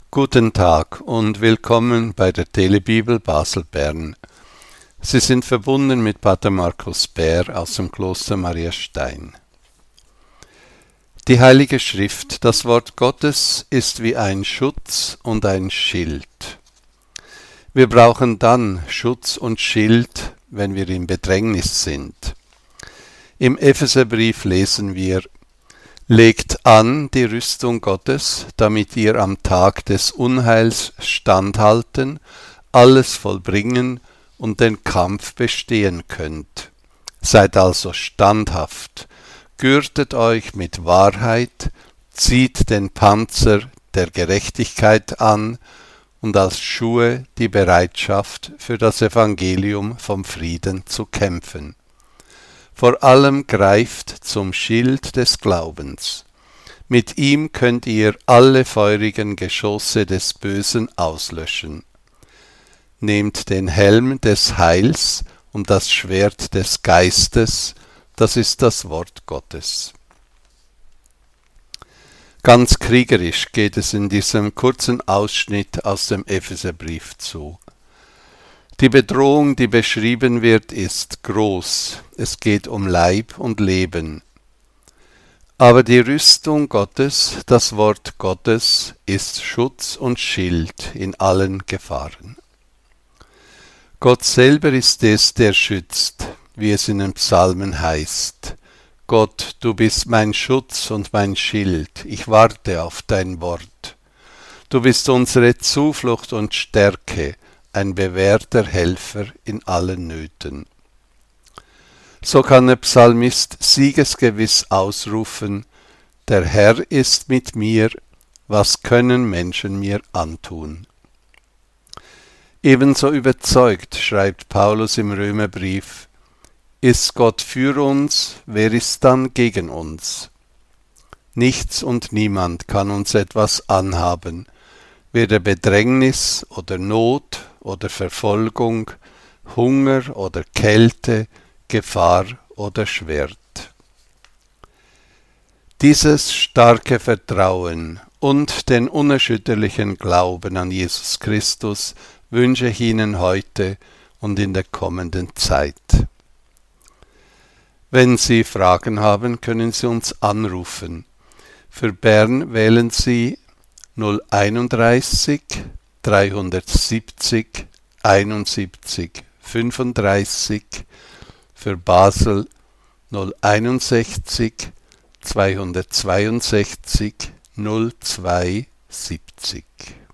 Guten Tag und willkommen bei der Telebibel Basel-Bern. Sie sind verbunden mit Pater Markus Bär aus dem Kloster Maria Stein. Die Heilige Schrift, das Wort Gottes, ist wie ein Schutz und ein Schild. Wir brauchen dann Schutz und Schild, wenn wir in Bedrängnis sind. Im Epheserbrief lesen wir: Legt an die Rüstung Gottes, damit ihr am Tag des Unheils standhalten, alles vollbringen und den Kampf bestehen könnt. Seid also standhaft, gürtet euch mit Wahrheit, zieht den Panzer der Gerechtigkeit an und als Schuhe die Bereitschaft, für das Evangelium vom Frieden zu kämpfen. Vor allem greift zum Schild des Glaubens. Mit ihm könnt ihr alle feurigen Geschosse des Bösen auslöschen. Nehmt den Helm des Heils und das Schwert des Geistes, das ist das Wort Gottes. Ganz kriegerisch geht es in diesem kurzen Ausschnitt aus dem Epheserbrief zu. Die Bedrohung, die beschrieben wird, ist groß. Es geht um Leib und Leben. Aber die Rüstung Gottes, das Wort Gottes, ist Schutz und Schild in allen Gefahren. Gott selber ist es, der schützt, wie es in den Psalmen heißt. Gott, du bist mein Schutz und mein Schild, ich warte auf dein Wort. Du bist unsere Zuflucht und Stärke, ein bewährter Helfer in allen Nöten. So kann der Psalmist siegesgewiss ausrufen: Der Herr ist mit mir, was können Menschen mir antun? Ebenso überzeugt, schreibt Paulus im Römerbrief: Ist Gott für uns, wer ist dann gegen uns? Nichts und niemand kann uns etwas anhaben, weder Bedrängnis oder Not oder Verfolgung, Hunger oder Kälte, Gefahr oder Schwert. Dieses starke Vertrauen und den unerschütterlichen Glauben an Jesus Christus wünsche ich Ihnen heute und in der kommenden Zeit. Wenn Sie Fragen haben, können Sie uns anrufen. Für Bern wählen Sie 031 370 71 35, für Basel 061 262 02 70.